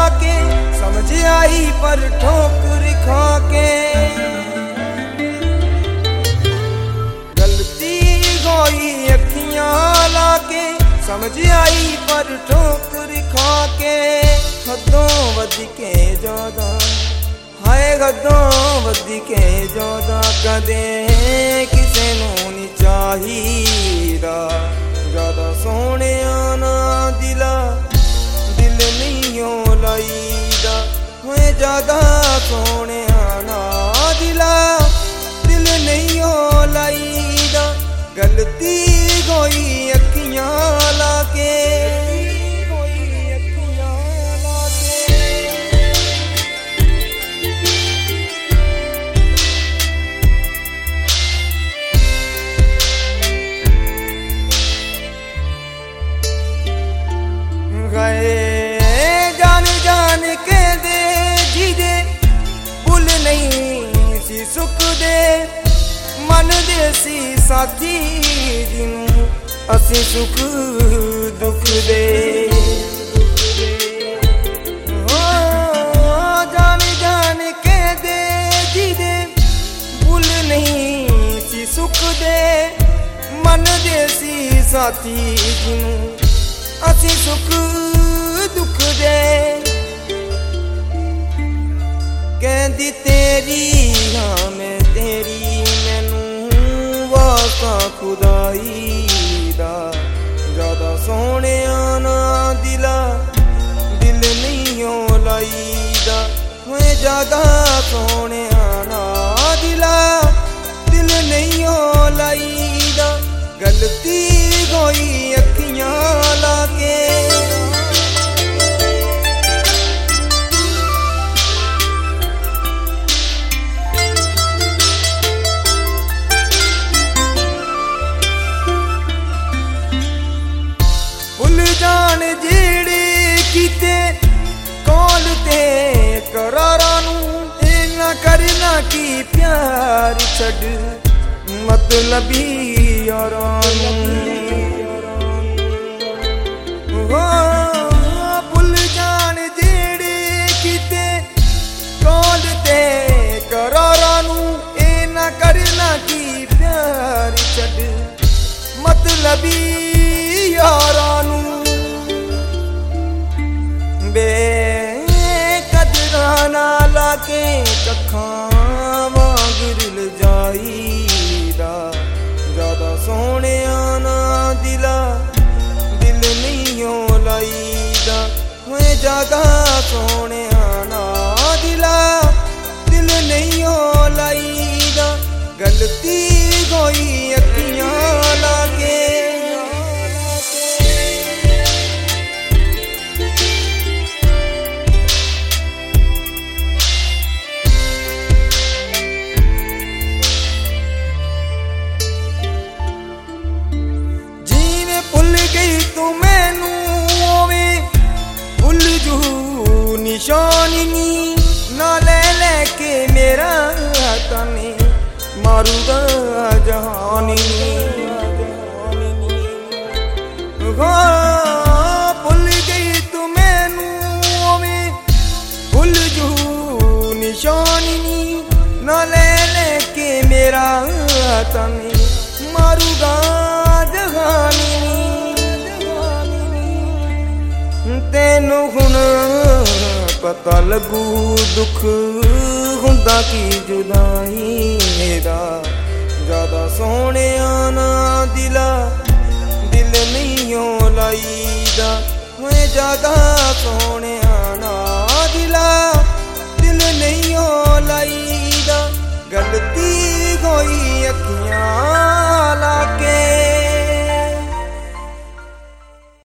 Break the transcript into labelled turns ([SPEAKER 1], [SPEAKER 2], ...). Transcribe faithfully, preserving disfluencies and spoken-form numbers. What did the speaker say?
[SPEAKER 1] के समझ आई पर ठोकर खा के। गलती होई अखियां लाके समझ आई पर ठोकर खा के। हदों वध के ज्यादा हाय हदों वध के ज्यादा कदे किसे नूं नहीं चाहिदा। ज्यादा सोहणे ना दिला दिल नहीं ओ लाईदा। होए ज्यादा सोहणे ना दिला दिल नहीं ओ लाईदा। गलती कोई अखियां लाके जान जान के दे जी दे भुल नहीं सी सुख दे। मन दे सी साथी जिनू असी सुख दुख दे। ओ जान जान के दे जी दे भुल नहीं सी सुख दे। मन दे सी साथी जिनू असी सुख दुख दे। कहदी तेरी हाँ मैं तेरी मैनू वास्ता खुदाई दा। ज्यादा सोहणे ना दिला दिल नहीं ओ लाईदा। होए ज्यादा सोहणे ना दिला दिल नहीं ओ लाईदा। गलती कोई अखियां लाके भुल जान जेड़े कीते कौल ते करारा नू। इना करना की प्यार छड़ मतलबी यारां नू। भुल जान जेड़े कीते कौल ते करारा नू। इना करना की प्यार छड़ मतलबी यारां नू। बेकदरा ना लाके कखां वांग रुल जाईदा। ज्यादा सोहणे ना दिला दिल नहीं ओ लाईदा। होए ज्यादा सोहणे ना दिला दिल नहीं ओ लाईदा। गलती कोई अखियां लाके निशानी नी ना ले लेके मेरा तने मारूगा जहानी। भुल गई तू मैनू भुल जू निशानी नी ना ले लेके मेरा तने मारूगा जहानी। तेनू हुण पता लगू दुख हुंदा की जुदाई दा। ज्यादा सोहणे ना दिला दिल नहीं ओ लाईदा। होए ज्यादा सोहणे